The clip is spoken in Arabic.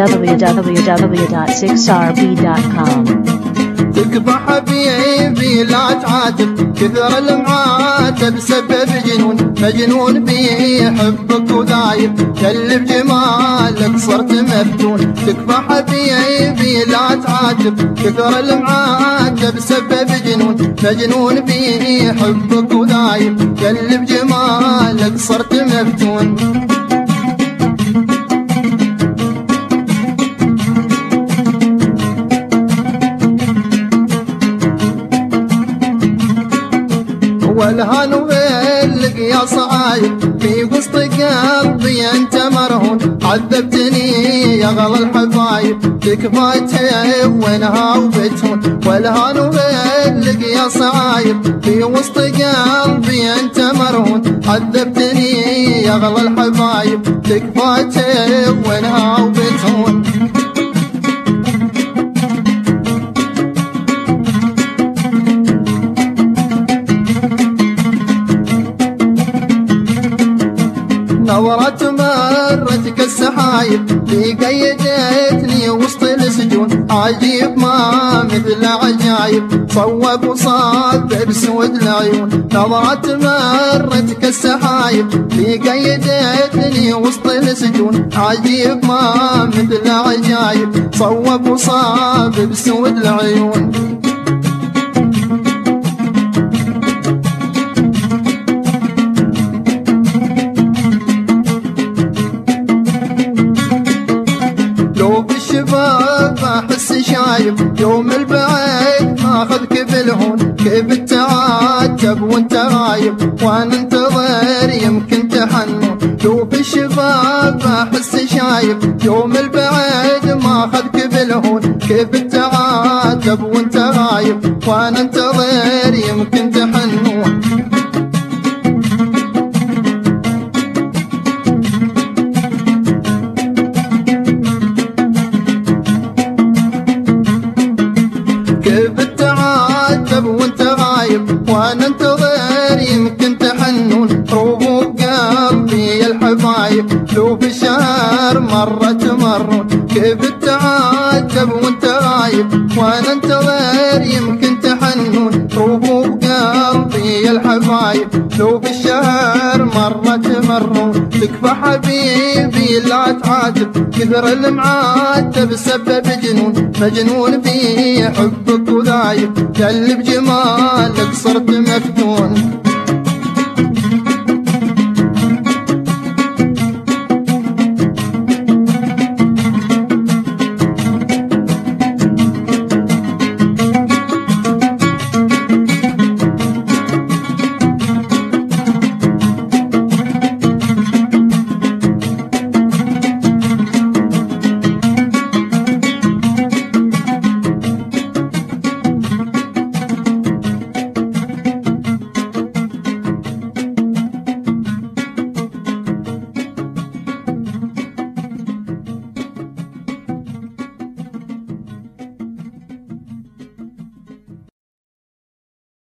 www.6rb.com. تكفى حبيبي لا تعاتب، كثر المعاتب سبب جنون، مجنون بيه حبك وذايب، كل بجمالك صرت مفتون. تكفى حبيبي لا تعاتب، كثر المعاتب سبب جنون، مجنون بيه حبك وذايب، كل بجمالك صرت مفتون. والهان وغلق يا صعايب في وسط قلبي انت مرهون، عذبتني يا غلا الحبايب، تكفى تهونها وبتهون. والهان وغلق يا صعايب في وسط قلبي انت مرهون، عذبتني يا غلا الحبايب، تكفى تهونها وبتهون. نورت مرت كالسحايب في قيدتني وسط السجون، عجيب ما مثل عجايب، صوب وصاب بسود العيون. نورت مرت كالسحايب في قيدتني وسط السجون، عجيب ما مثل عجايب، صوب وصاب بسود العيون. الشباب احس شايب يوم البعيد ماخذك بالهون، كيف التعاتب وانت غايب وانا انتظر يمكن تحنون. شوف الشباب احس شايب يوم البعيد ماخذك بالهون، كيف التعاتب وانت غايب وانا انتظر يمكن تحنون. كيف التعاتب وانت غايب وانا انتظر يمكن تحنون، روبوك قلبي يا الحبايب لو في الشهر مرة تمرون. كيف التعاتب وانت غايب وانا انتظر يمكن تحنون، روبوك قلبي يا الحبايب لو في الشهر مرة تمرون. تكفى حبيبي لا تعاتب، كثر المعاتب سبب جنون، مجنون بيه حبك وذايب، كل بجمالك صرت مفتون.